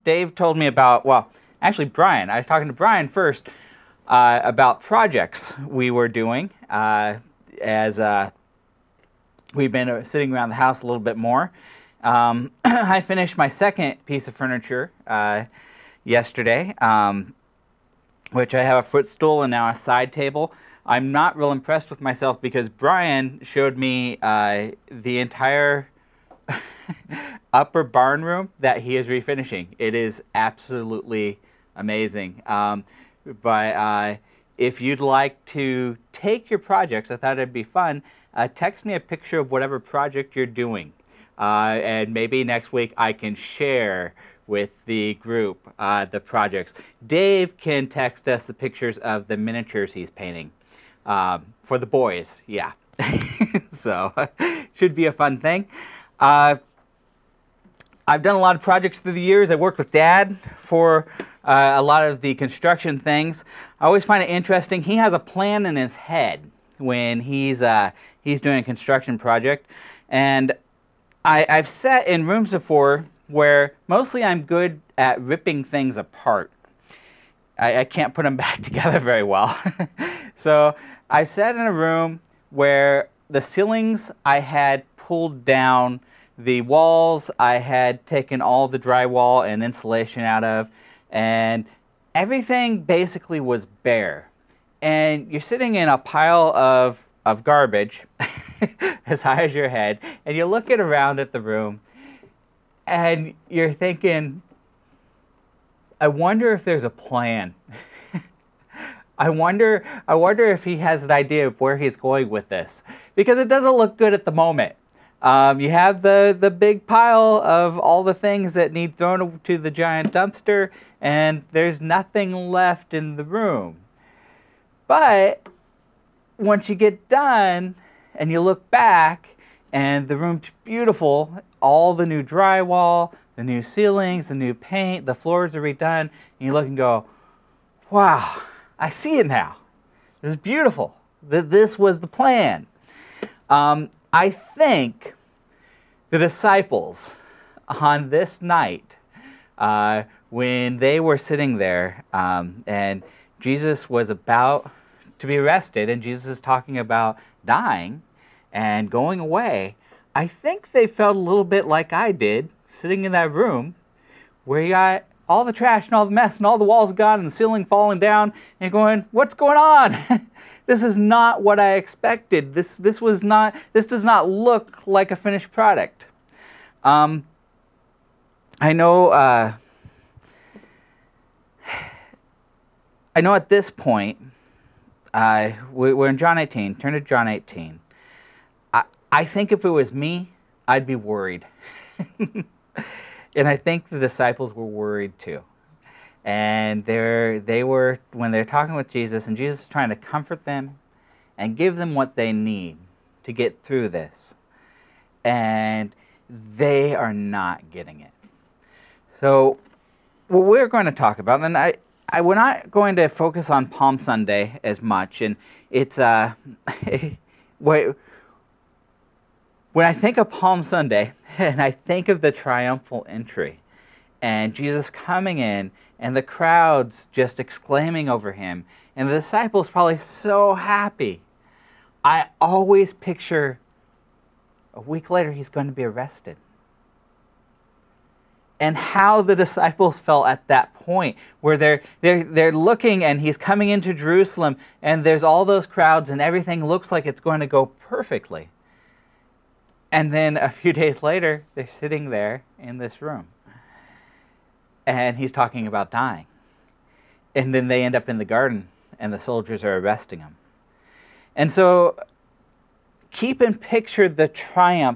Dave told me about, actually Brian. I was talking to Brian first about projects we were doing as we've been sitting around the house a little bit more. I finished my second piece of furniture yesterday, which I have a footstool and now a side table. I'm not real impressed with myself because Brian showed me the entire upper barn room that he is refinishing. It is absolutely amazing. But if you'd like to take your projects, I thought it'd be fun, text me a picture of whatever project you're doing. And maybe next week I can share with the group the projects. Dave can text us the pictures of the miniatures he's painting for the boys, yeah. So, should be a fun thing. I've done a lot of projects through the years. I worked with Dad for a lot of the construction things. I always find it interesting. He has a plan in his head when he's doing a construction project. And I've sat in rooms before where mostly I'm good at ripping things apart. I can't put them back together very well. So I've sat in a room where the ceilings I had pulled down, the walls I had taken all the drywall and insulation out of, and everything basically was bare. And you're sitting in a pile of garbage as high as your head, and you're looking around at the room, and you're thinking, I wonder if there's a plan. I wonder if he has an idea of where he's going with this, because it doesn't look good at the moment. You have the big pile of all the things that need thrown to the giant dumpster, and there's nothing left in the room. But once you get done and you look back and the room's beautiful, all the new drywall, the new ceilings, the new paint, the floors are redone, and you look and go, wow, I see it now. This is beautiful. This was the plan. I think the disciples on this night, when they were sitting there and Jesus was about to be arrested and Jesus is talking about dying and going away, I think they felt a little bit like I did sitting in that room where you got all the trash and all the mess and all the walls gone and the ceiling falling down and going, what's going on? This is not what I expected. This does not look like a finished product. I know at this point, we're in John 18. Turn to John 18. I think if it was me, I'd be worried. And I think the disciples were worried too. And they were, when they're talking with Jesus, and Jesus is trying to comfort them and give them what they need to get through this. And they are not getting it. So what we're going to talk about, and we're not going to focus on Palm Sunday as much, and it's when I think of Palm Sunday, and I think of the triumphal entry, and Jesus coming in, and the crowds just exclaiming over him, and the disciples probably so happy, I always picture a week later he's going to be arrested. And how the disciples felt at that point, where they're looking and he's coming into Jerusalem, and there's all those crowds, and everything looks like it's going to go perfectly. And then a few days later, they're sitting there in this room. And he's talking about dying. And then they end up in the garden, and the soldiers are arresting him. And so, keep in picture the triumph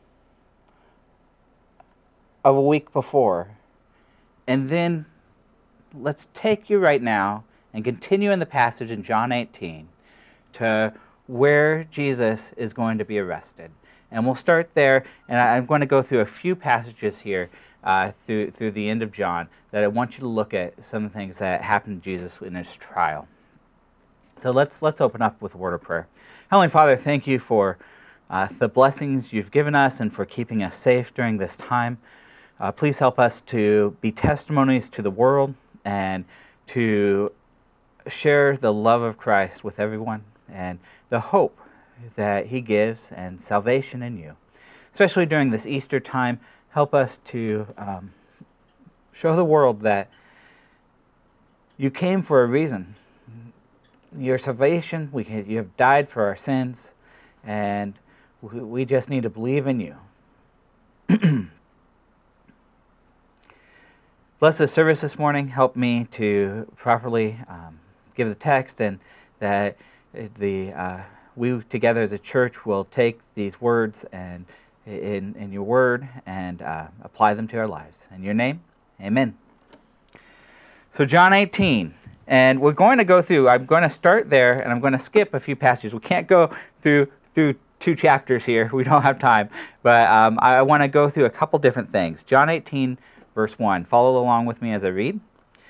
of a week before. And then, let's take you right now and continue in the passage in John 18 to where Jesus is going to be arrested. And we'll start there, and I'm going to go through a few passages here through the end of John that I want you to look at some of the things that happened to Jesus in his trial. So let's open up with a word of prayer. Heavenly Father, thank you for the blessings you've given us and for keeping us safe during this time. Please help us to be testimonies to the world and to share the love of Christ with everyone and the hope that he gives and salvation in you. Especially during this Easter time, help us to show the world that you came for a reason. Your salvation, you have died for our sins, and we just need to believe in you. Bless the service this morning. Help me to properly give the text, and that we together as a church will take these words and in your word and apply them to our lives. In your name, amen. So John 18, and we're going to go through, I'm going to start there, and I'm going to skip a few passages. We can't go through 2 chapters here. We don't have time. But I want to go through a couple different things. John 18, verse 1. Follow along with me as I read.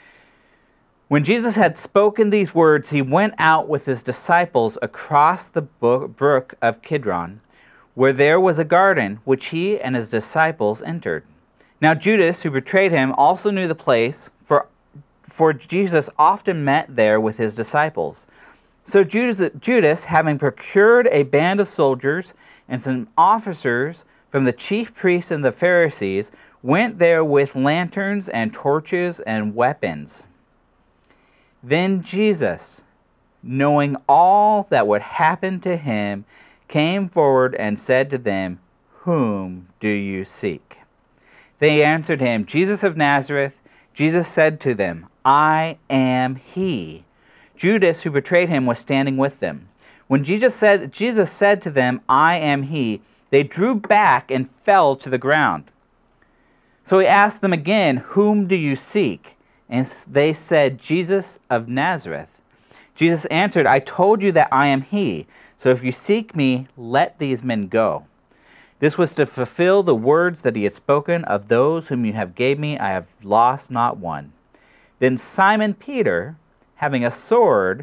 When Jesus had spoken these words, he went out with his disciples across the brook of Kidron, where there was a garden, which he and his disciples entered. Now Judas, who betrayed him, also knew the place, for Jesus often met there with his disciples. So Judas, having procured a band of soldiers and some officers from the chief priests and the Pharisees, went there with lanterns and torches and weapons. Then Jesus, knowing all that would happen to him, came forward and said to them, "Whom do you seek?" They answered him, "Jesus of Nazareth." Jesus said to them, "I am he." Judas, who betrayed him, was standing with them. When Jesus said to them, "I am he," they drew back and fell to the ground. So he asked them again, "Whom do you seek?" And they said, "Jesus of Nazareth." Jesus answered, "I told you that I am he. So if you seek me, let these men go." This was to fulfill the words that he had spoken, "Of those whom you have gave me, I have lost not one." Then Simon Peter, having a sword,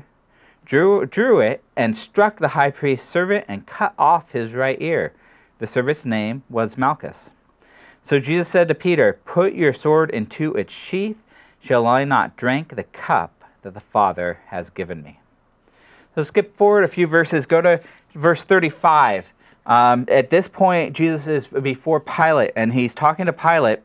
drew it and struck the high priest's servant and cut off his right ear. The servant's name was Malchus. So Jesus said to Peter, "Put your sword into its sheath. Shall I not drink the cup that the Father has given me?" So skip forward a few verses. Go to verse 35. At this point, Jesus is before Pilate, and he's talking to Pilate,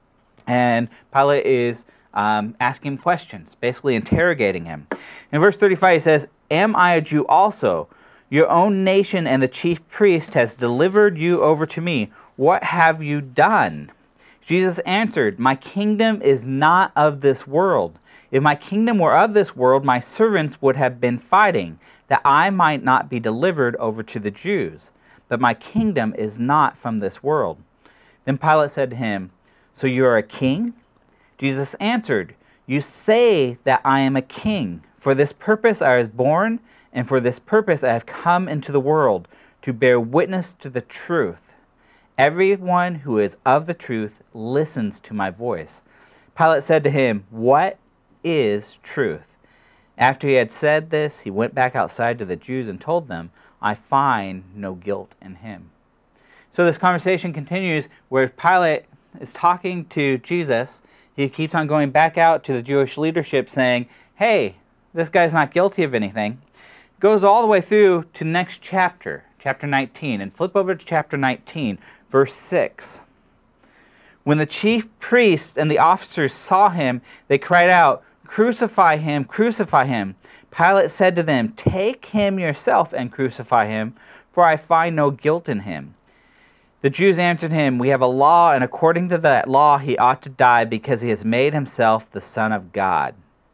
and Pilate is asking him questions, basically interrogating him. In verse 35, he says, "Am I a Jew also? Your own nation and the chief priest has delivered you over to me. What have you done?" Jesus answered, "My kingdom is not of this world. If my kingdom were of this world, my servants would have been fighting, that I might not be delivered over to the Jews. But my kingdom is not from this world." Then Pilate said to him, "So you are a king?" Jesus answered, "You say that I am a king. For this purpose I was born, and for this purpose I have come into the world, to bear witness to the truth. Everyone who is of the truth listens to my voice." Pilate said to him, "What is truth?" After he had said this, he went back outside to the Jews and told them, "I find no guilt in him." So this conversation continues where Pilate is talking to Jesus. He keeps on going back out to the Jewish leadership saying, "Hey, this guy's not guilty of anything." Goes all the way through to next chapter, chapter 19. And flip over to chapter 19, verse 6. When the chief priests and the officers saw him, they cried out, "Crucify him, crucify him." Pilate said to them, "Take him yourself and crucify him, for I find no guilt in him." The Jews answered him, "We have a law, and according to that law he ought to die because he has made himself the Son of God."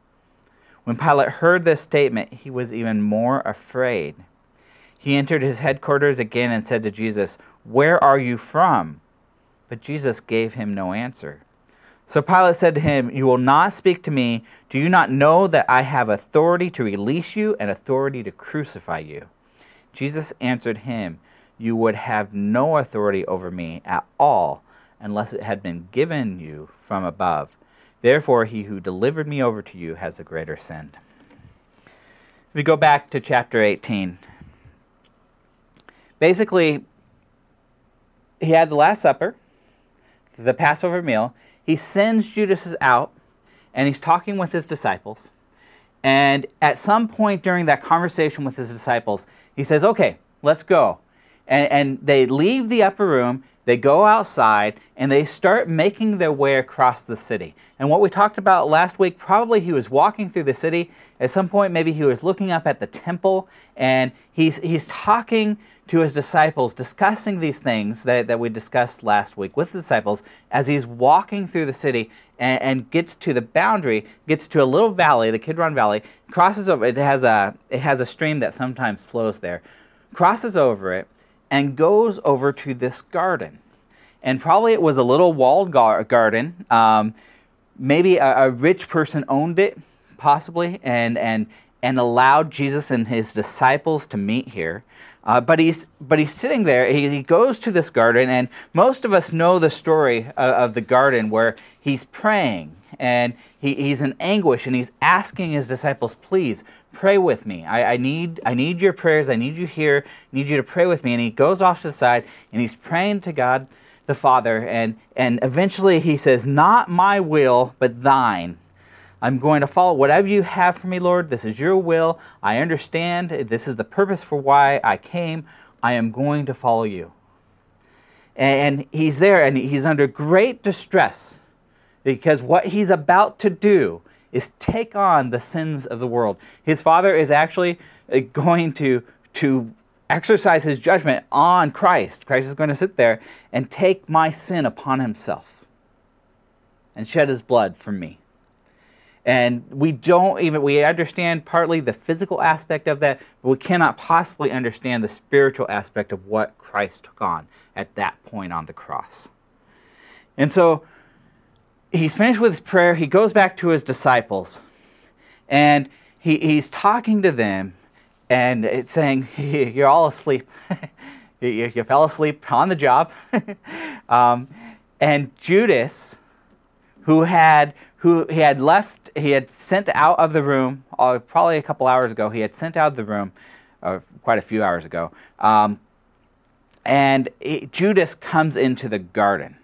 When Pilate heard this statement, he was even more afraid. He entered his headquarters again and said to Jesus, "Where are you from?" But Jesus gave him no answer. So Pilate said to him, "You will not speak to me. Do you not know that I have authority to release you and authority to crucify you?" Jesus answered him, "You would have no authority over me at all unless it had been given you from above. Therefore, he who delivered me over to you has a greater sin." If we go back to chapter 18, basically, he had the Last Supper. the Passover meal, he sends Judas out, and he's talking with his disciples. And at some point during that conversation with his disciples, he says, okay, let's go. And they leave the upper room, they go outside, and they start making their way across the city. And what we talked about last week, probably he was walking through the city. At some point, maybe he was looking up at the temple, and he's talking to his disciples, discussing these things that we discussed last week with the disciples as he's walking through the city and gets to the boundary, gets to a little valley, the Kidron Valley, crosses over. It has a stream that sometimes flows there, crosses over it, and goes over to this garden. And probably it was a little walled garden. Maybe a rich person owned it, possibly, and allowed Jesus and his disciples to meet here. But he's sitting there. He goes to this garden, and most of us know the story of the garden where he's praying, and he's in anguish, and he's asking his disciples, please, pray with me. I need your prayers. I need you here. I need you to pray with me. And he goes off to the side, and he's praying to God the Father, and eventually he says, not my will, but thine. I'm going to follow whatever you have for me, Lord. This is your will. I understand. This is the purpose for why I came. I am going to follow you. And he's there, and he's under great distress because what he's about to do is take on the sins of the world. His Father is actually going to exercise his judgment on Christ. Christ is going to sit there and take my sin upon himself and shed his blood for me. And we understand partly the physical aspect of that, but we cannot possibly understand the spiritual aspect of what Christ took on at that point on the cross. And so he's finished with his prayer. He goes back to his disciples, and he's talking to them, and it's saying, you're all asleep. you fell asleep on the job. And Judas, who he had sent out of the room, probably a couple hours ago. He had sent out of the room quite a few hours ago. Judas comes into the garden.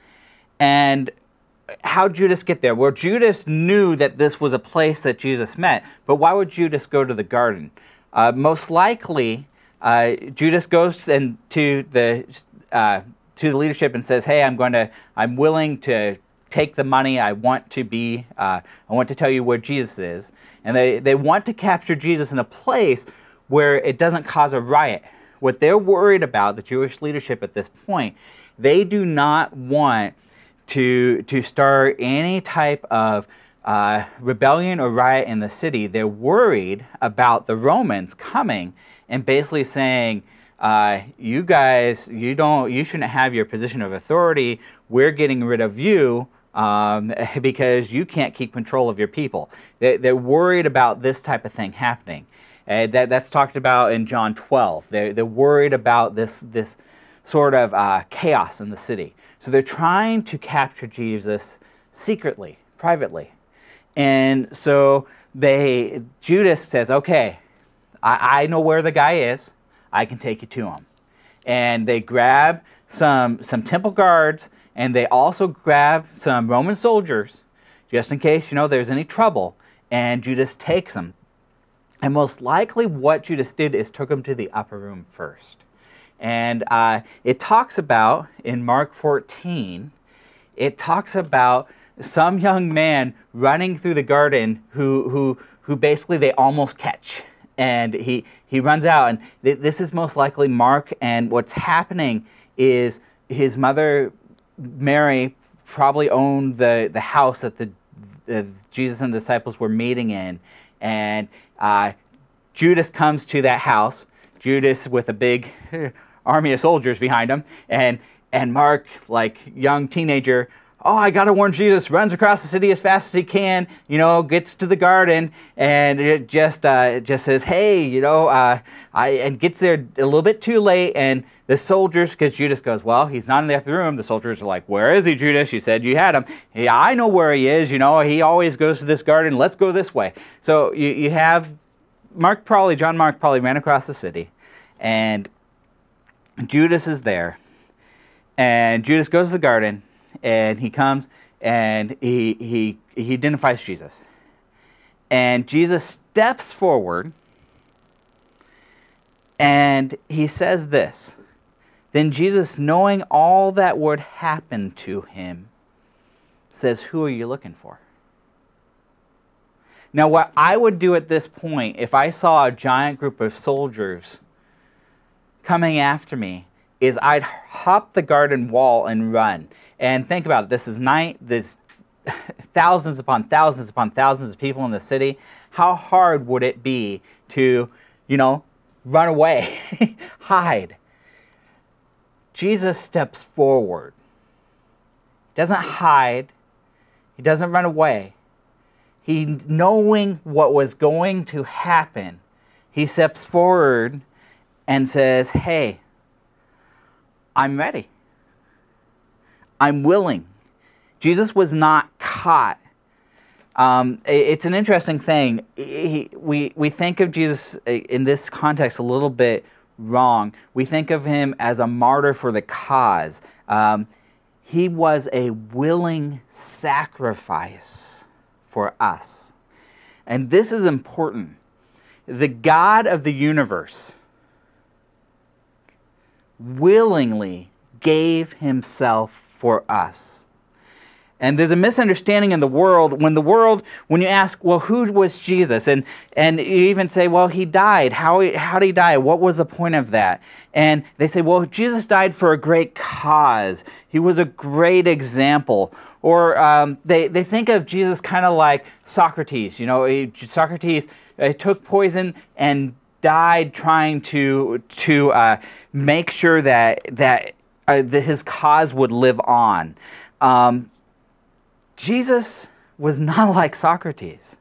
And how Judas get there? Well, Judas knew that this was a place that Jesus met, but why would Judas go to the garden? Most likely, Judas goes to the leadership and says, "Hey, I'm willing to take the money. I want to tell you where Jesus is." And they want to capture Jesus in a place where it doesn't cause a riot. What they're worried about, the Jewish leadership at this point, they do not want to start any type of rebellion or riot in the city. They're worried about the Romans coming and basically saying, you guys, you shouldn't have your position of authority. We're getting rid of you because you can't keep control of your people. They're worried about this type of thing happening. That's talked about in John 12. They're worried about this sort of chaos in the city. So they're trying to capture Jesus secretly, privately. And so Judas says, okay, I know where the guy is. I can take you to him. And they grab some temple guards, and they also grab some Roman soldiers, just in case, there's any trouble. And Judas takes them. And most likely what Judas did is took him to the upper room first. And it talks about, in Mark 14, it talks about some young man running through the garden who basically they almost catch. And he runs out, and this is most likely Mark, and what's happening is his mother, Mary, probably owned the house that Jesus and the disciples were meeting in, and Judas comes to that house, Judas with a big army of soldiers behind him, and Mark, like young teenager, I got to warn Jesus, runs across the city as fast as he can, gets to the garden, and it just says, hey, and gets there a little bit too late, and the soldiers, because Judas goes, well, he's not in the upper room, the soldiers are like, where is he, Judas? You said you had him. Yeah, I know where he is, he always goes to this garden, let's go this way. So you have John Mark probably ran across the city, and Judas is there, and Judas goes to the garden, and he comes and he identifies Jesus. And Jesus steps forward and he says this. Then Jesus, knowing all that would happen to him, says, "Who are you looking for?" Now, what I would do at this point, if I saw a giant group of soldiers coming after me, is I'd hop the garden wall and run. And think about it. This is night. There's thousands upon thousands upon thousands of people in the city. How hard would it be to, run away, hide? Jesus steps forward. He doesn't hide. He doesn't run away. He, knowing what was going to happen, he steps forward and says, "Hey, I'm ready. I'm willing." Jesus was not caught. It's an interesting thing. We think of Jesus in this context a little bit wrong. We think of him as a martyr for the cause. He was a willing sacrifice for us. And this is important. The God of the universe willingly gave himself for us. And there's a misunderstanding in the world when you ask, well, who was Jesus? And you even say, well, he died. How did he die? What was the point of that? And they say, well, Jesus died for a great cause. He was a great example. Or they think of Jesus kind of like Socrates. Socrates took poison and died trying to make sure that his cause would live on. Jesus was not like Socrates.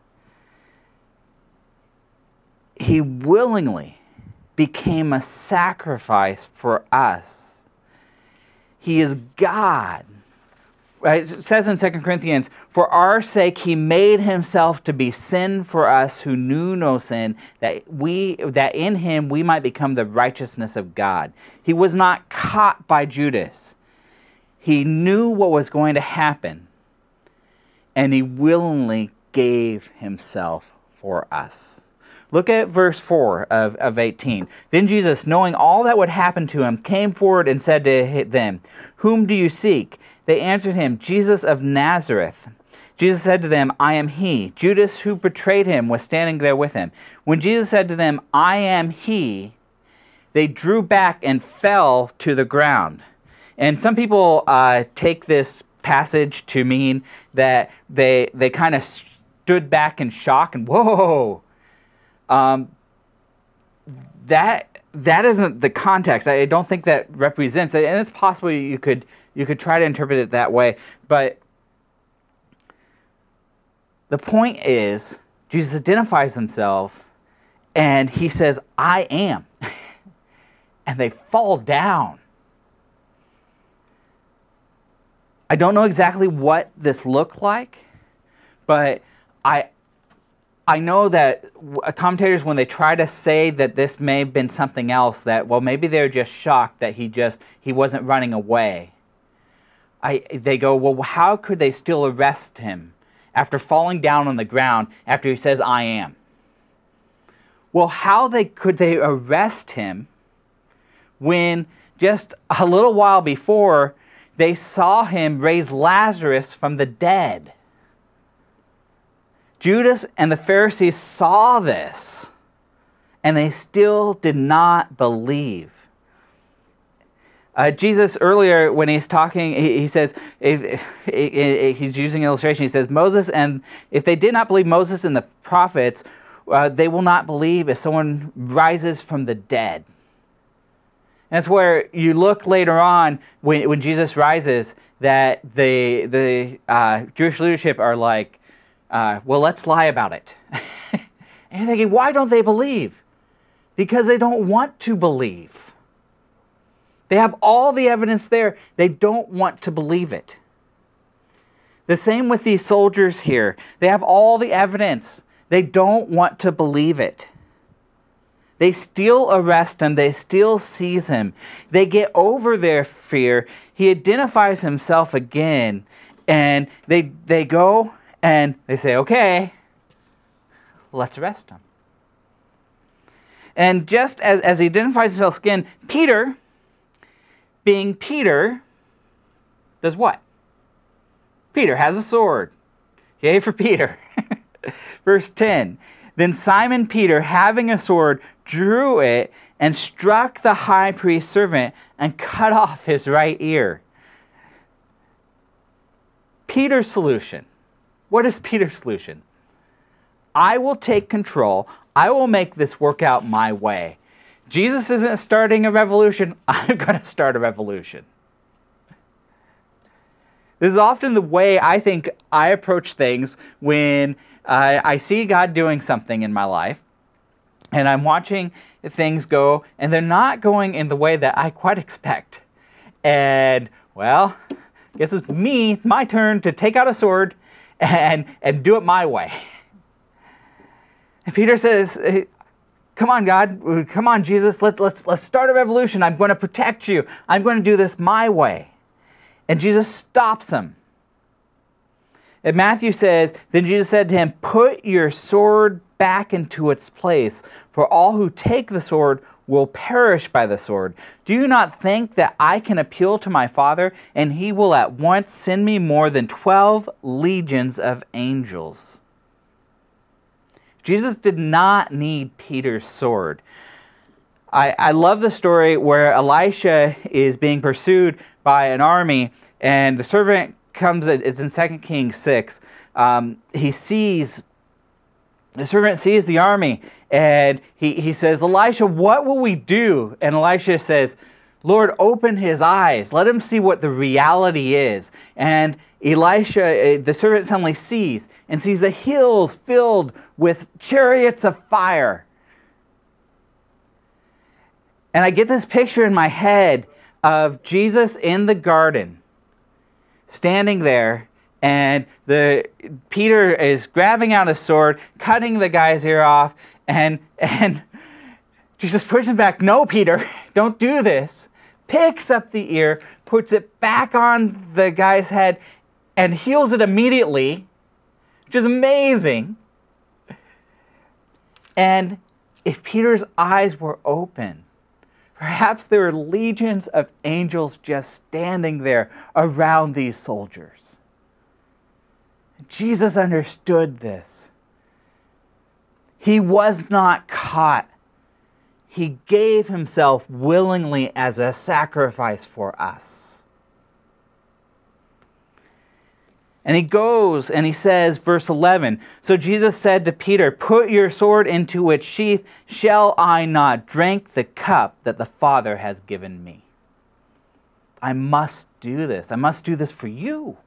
He willingly became a sacrifice for us. He is God. It says in 2 Corinthians, "For our sake he made himself to be sin for us who knew no sin, that in him we might become the righteousness of God." He was not caught by Judas. He knew what was going to happen. And he willingly gave himself for us. Look at verse 4 of 18. Then Jesus, knowing all that would happen to him, came forward and said to them, "Whom do you seek?" They answered him, "Jesus of Nazareth." Jesus said to them, "I am he." Judas, who betrayed him, was standing there with him. When Jesus said to them, "I am he," they drew back and fell to the ground. And some people take this passage to mean that they kind of stood back in shock and whoa. That isn't the context. I don't think that represents it, and it's possible you could try to interpret it that way. But the point is, Jesus identifies himself, and he says, "I am," and they fall down. I don't know exactly what this looked like, but I know that commentators, when they try to say that this may have been something else, that, well, maybe they're just shocked that he wasn't running away. They go, well, how could they still arrest him after falling down on the ground after he says, "I am"? Well, could they arrest him when just a little while before they saw him raise Lazarus from the dead? Judas and the Pharisees saw this, and they still did not believe. Jesus earlier, when he's talking, he says, he's using an illustration. He says, Moses, and if they did not believe Moses and the prophets, they will not believe if someone rises from the dead. That's where you look later on when Jesus rises, that the Jewish leadership are like, well, let's lie about it. And you're thinking, why don't they believe? Because they don't want to believe. They have all the evidence there. They don't want to believe it. The same with these soldiers here. They have all the evidence. They don't want to believe it. They still arrest him. They still seize him. They get over their fear. He identifies himself again, and they go and they say, okay, let's arrest him. And just as he identifies himself again, Peter, being Peter, does what? Peter has a sword. Yay for Peter. Verse 10, then Simon Peter, having a sword, drew it and struck the high priest's servant and cut off his right ear. Peter's solution. What is Peter's solution? I will take control. I will make this work out my way. Jesus isn't starting a revolution. I'm going to start a revolution. This is often the way I think I approach things when I see God doing something in my life, and I'm watching things go, and they're not going in the way that I quite expect. And, well, I guess it's my turn to take out a sword and do it my way. And Peter says, come on, God. Come on, Jesus. Let's start a revolution. I'm going to protect you. I'm going to do this my way. And Jesus stops him. And Matthew says, then Jesus said to him, put your sword back into its place, for all who take the sword will perish by the sword. Do you not think that I can appeal to my Father, and he will at once send me more than 12 legions of angels? Jesus did not need Peter's sword. I love the story where Elisha is being pursued by an army, and the servant comes, it's in 2 Kings 6. The servant sees the army, and he says, Elisha, what will we do? And Elisha says, Lord, open his eyes. Let him see what the reality is. And Elisha, the servant, suddenly sees the hills filled with chariots of fire. And I get this picture in my head of Jesus in the garden, standing there, and Peter is grabbing out a sword, cutting the guy's ear off, and Jesus pushes him back. No, Peter, don't do this. Picks up the ear, puts it back on the guy's head, and heals it immediately, which is amazing. And if Peter's eyes were open, perhaps there were legions of angels just standing there around these soldiers. Jesus understood this. He was not caught. He gave himself willingly as a sacrifice for us. And he goes and he says, verse 11, so Jesus said to Peter, put your sword into its sheath. Shall I not drink the cup that the Father has given me? I must do this. I must do this for you.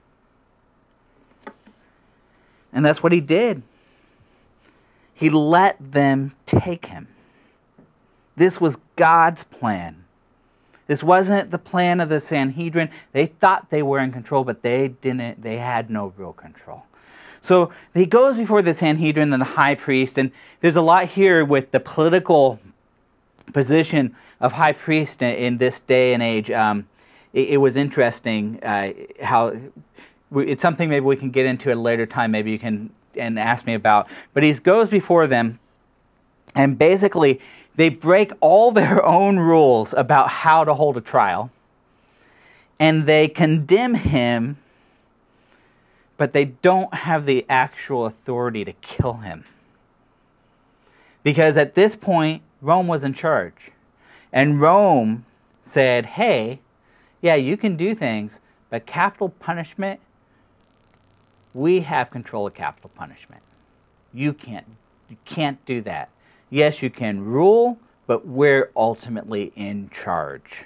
And that's what he did. He let them take him. This was God's plan. This wasn't the plan of the Sanhedrin. They thought they were in control, but they didn't. They had no real control. So he goes before the Sanhedrin and the high priest, and there's a lot here with the political position of high priest in this day and age. It was interesting how it's something maybe we can get into at a later time. Maybe you can and ask me about. But he goes before them, and basically they break all their own rules about how to hold a trial, and they condemn him, but they don't have the actual authority to kill him. Because at this point, Rome was in charge. And Rome said, hey, yeah, you can do things, but capital punishment, we have control of capital punishment. You can't do that. Yes, you can rule, but we're ultimately in charge.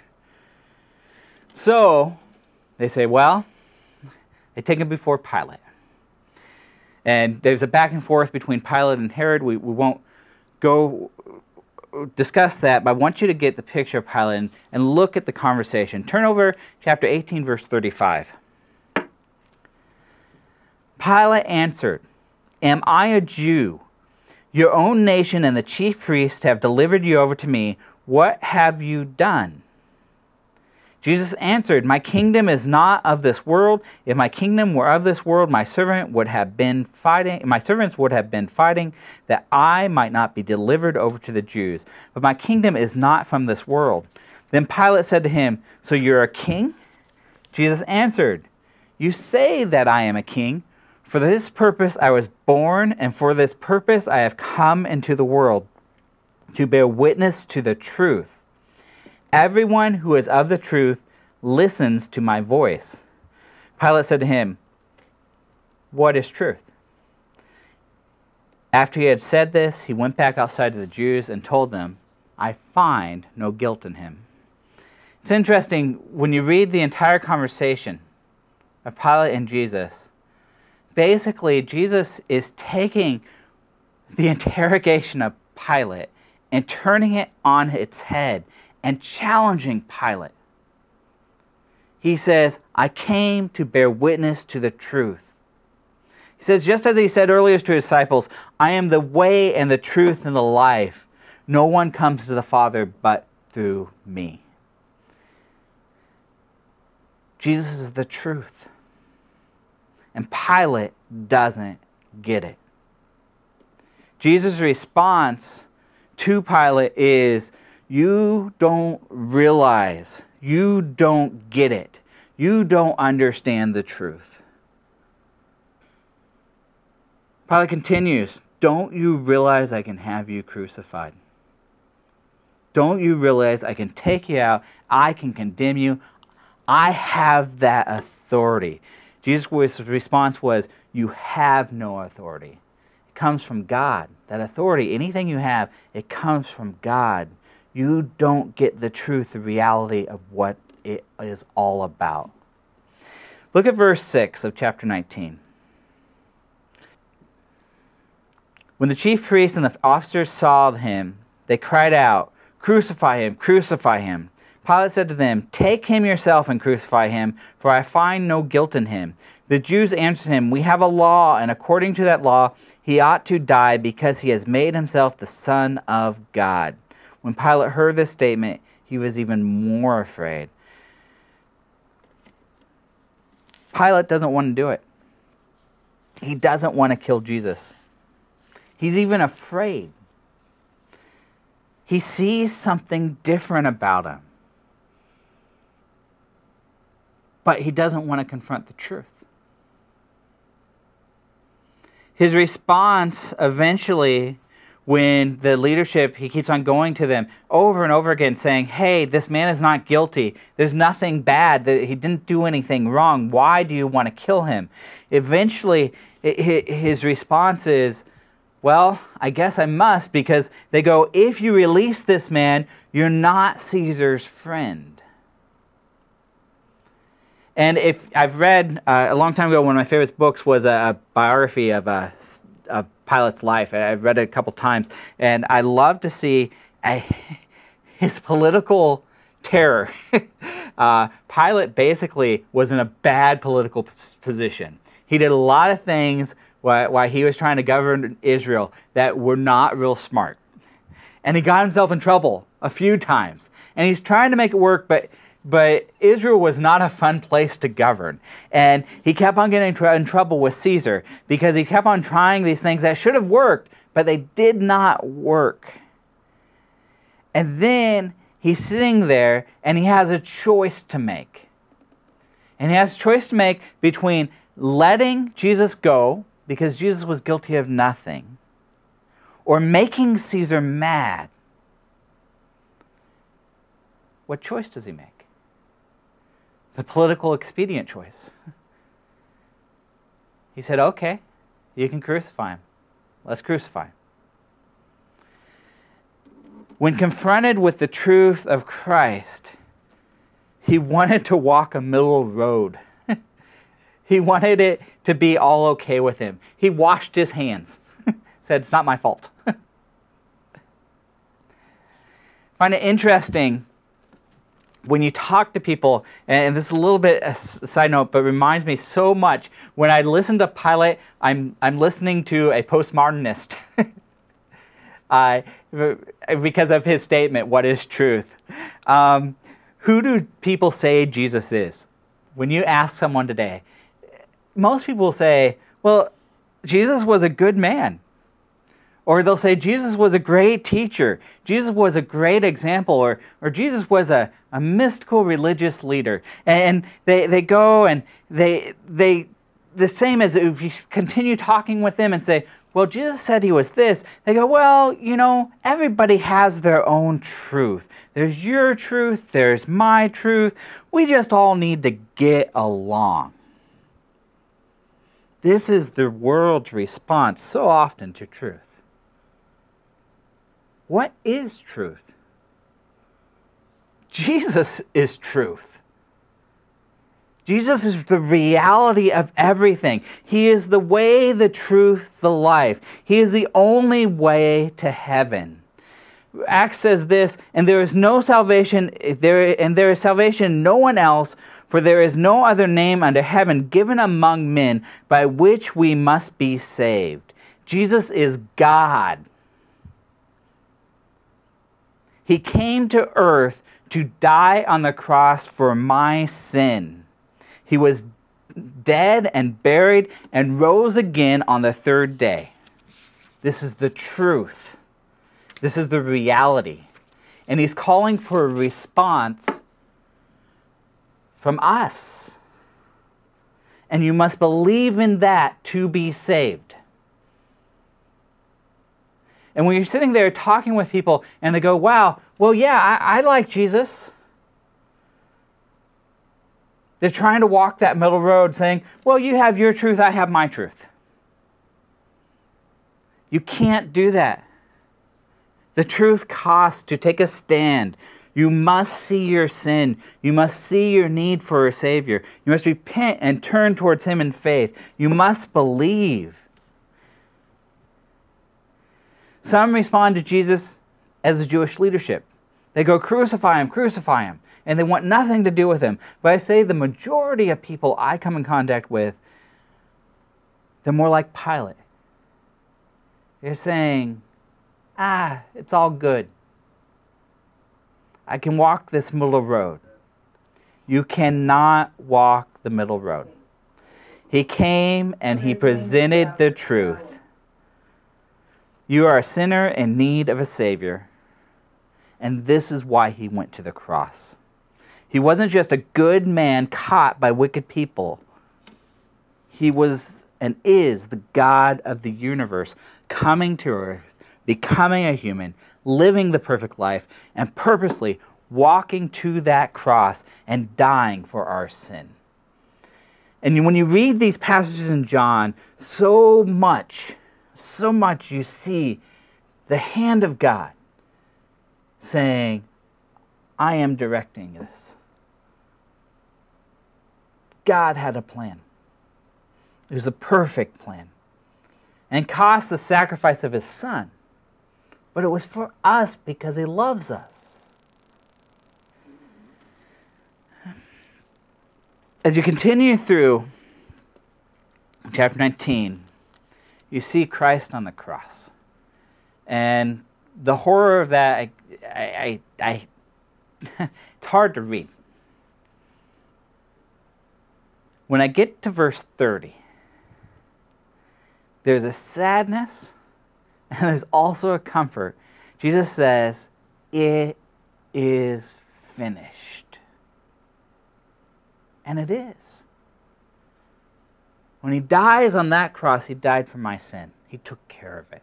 So they say, well, they take him before Pilate. And there's a back and forth between Pilate and Herod. We won't go discuss that, but I want you to get the picture of Pilate and look at the conversation. Turn over chapter 18, verse 35. Pilate answered, am I a Jew? Your own nation and the chief priests have delivered you over to me. What have you done?" Jesus answered, "My kingdom is not of this world. If my kingdom were of this world, my servants would have been fighting that I might not be delivered over to the Jews. But my kingdom is not from this world." Then Pilate said to him, "So you're a king?" Jesus answered, "You say that I am a king. For this purpose I was born, and for this purpose I have come into the world, to bear witness to the truth. Everyone who is of the truth listens to my voice." Pilate said to him, "What is truth?" After he had said this, he went back outside to the Jews and told them, "I find no guilt in him." It's interesting, when you read the entire conversation of Pilate and Jesus, basically Jesus is taking the interrogation of Pilate and turning it on its head and challenging Pilate. He says, "I came to bear witness to the truth." He says, just as he said earlier to his disciples, "I am the way and the truth and the life. No one comes to the Father but through me." Jesus is the truth. And Pilate doesn't get it. Jesus' response to Pilate is, "You don't realize, you don't get it, you don't understand the truth." Pilate continues, "Don't you realize I can have you crucified? Don't you realize I can take you out, I can condemn you, I have that authority?" Jesus' response was, "You have no authority. It comes from God. That authority, anything you have, it comes from God. You don't get the truth, the reality of what it is all about." Look at verse 6 of chapter 19. When the chief priests and the officers saw him, they cried out, "Crucify him, crucify him." Pilate said to them, "Take him yourself and crucify him, for I find no guilt in him." The Jews answered him, "We have a law, and according to that law, he ought to die because he has made himself the Son of God." When Pilate heard this statement, he was even more afraid. Pilate doesn't want to do it. He doesn't want to kill Jesus. He's even afraid. He sees something different about him. But he doesn't want to confront the truth. His response eventually, when the leadership, he keeps on going to them over and over again saying, "Hey, this man is not guilty. There's nothing bad. He didn't do anything wrong. Why do you want to kill him?" Eventually, his response is, "Well, I guess I must," because they go, "If you release this man, you're not Caesar's friend." And if I've read a long time ago, one of my favorite books was a biography of Pilate's life. I've read it a couple times, and I love to see his political terror. Pilate basically was in a bad political position. He did a lot of things while he was trying to govern Israel that were not real smart. And he got himself in trouble a few times. And he's trying to make it work, but Israel was not a fun place to govern. And he kept on getting in trouble with Caesar because he kept on trying these things that should have worked, but they did not work. And then he's sitting there and he has a choice to make. And he has a choice to make between letting Jesus go because Jesus was guilty of nothing, or making Caesar mad. What choice does he make? The political expedient choice. He said, "Okay, you can crucify him. Let's crucify him." When confronted with the truth of Christ, he wanted to walk a middle road. He wanted it to be all okay with him. He washed his hands. Said, "It's not my fault." I find it interesting when you talk to people, and this is a little bit a side note, but reminds me so much. When I listen to Pilate, I'm listening to a postmodernist. because of his statement, what is truth? Who do people say Jesus is? When you ask someone today, most people will say, well, Jesus was a good man. Or they'll say Jesus was a great teacher. Jesus was a great example. Or Jesus was a mystical religious leader. And they go and they the same as if you continue talking with them and say, well, Jesus said he was this. They go, well, everybody has their own truth. There's your truth. There's my truth. We just all need to get along. This is the world's response so often to truth. What is truth? Jesus is truth. Jesus is the reality of everything. He is the way, the truth, the life. He is the only way to heaven. Acts says this, and there is no salvation, there is salvation in no one else, for there is no other name under heaven given among men by which we must be saved. Jesus is God. He came to earth to die on the cross for my sin. He was dead and buried and rose again on the third day. This is the truth. This is the reality. And he's calling for a response from us. And you must believe in that to be saved. And when you're sitting there talking with people and they go, wow, well, yeah, I like Jesus. They're trying to walk that middle road saying, well, you have your truth, I have my truth. You can't do that. The truth costs to take a stand. You must see your sin. You must see your need for a Savior. You must repent and turn towards Him in faith. You must believe. Some respond to Jesus as the Jewish leadership. They go, crucify him, crucify him. And they want nothing to do with him. But I say the majority of people I come in contact with, they're more like Pilate. They're saying, it's all good. I can walk this middle road. You cannot walk the middle road. He came and he presented the truth. You are a sinner in need of a Savior. And this is why he went to the cross. He wasn't just a good man caught by wicked people. He was and is the God of the universe, coming to earth, becoming a human, living the perfect life, and purposely walking to that cross and dying for our sin. And when you read these passages in John, so much you see the hand of God saying, I am directing this. God had a plan. It was a perfect plan. And cost the sacrifice of his Son. But it was for us because he loves us. As you continue through chapter 19, you see Christ on the cross. And the horror of that, it's hard to read. When I get to verse 30, there's a sadness and there's also a comfort. Jesus says, it is finished. And it is. When he dies on that cross, he died for my sin. He took care of it.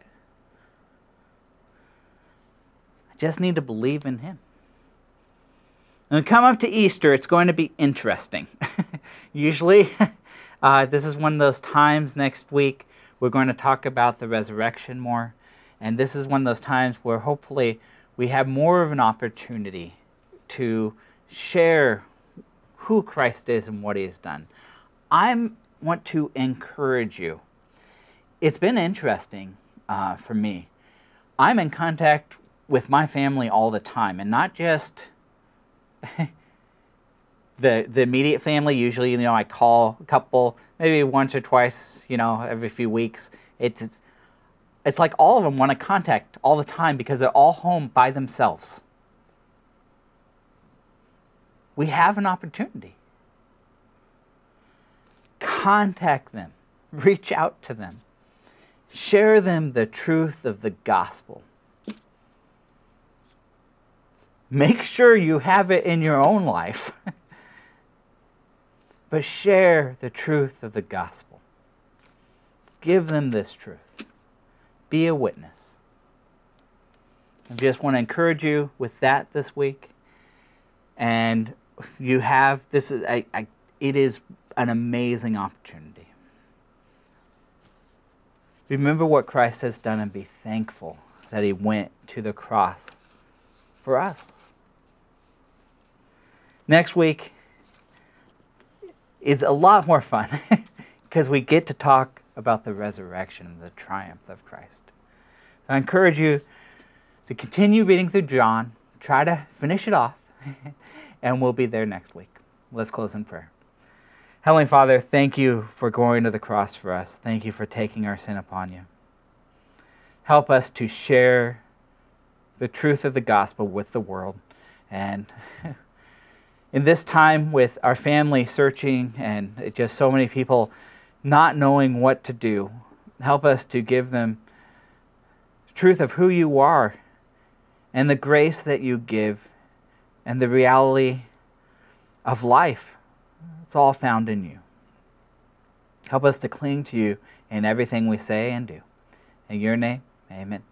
I just need to believe in him. When we come up to Easter, it's going to be interesting. Usually, this is one of those times next week we're going to talk about the resurrection more. And this is one of those times where hopefully we have more of an opportunity to share who Christ is and what he has done. I want to encourage you. It's been interesting for me. I'm in contact with my family all the time, and not just the immediate family. Usually, I call a couple, maybe once or twice, every few weeks. it's like all of them want to contact all the time because they're all home by themselves. We have an opportunity. Contact them. Reach out to them. Share them the truth of the gospel. Make sure you have it in your own life. But share the truth of the gospel. Give them this truth. Be a witness. I just want to encourage you with that this week. And you have, this is, it is an amazing opportunity. Remember what Christ has done and be thankful that he went to the cross for us. Next week is a lot more fun because we get to talk about the resurrection and the triumph of Christ. So I encourage you to continue reading through John, try to finish it off, and we'll be there next week. Let's close in prayer. Heavenly Father, thank you for going to the cross for us. Thank you for taking our sin upon you. Help us to share the truth of the gospel with the world. And in this time with our family searching and just so many people not knowing what to do, help us to give them the truth of who you are and the grace that you give and the reality of life. It's all found in you. Help us to cling to you in everything we say and do. In your name, amen.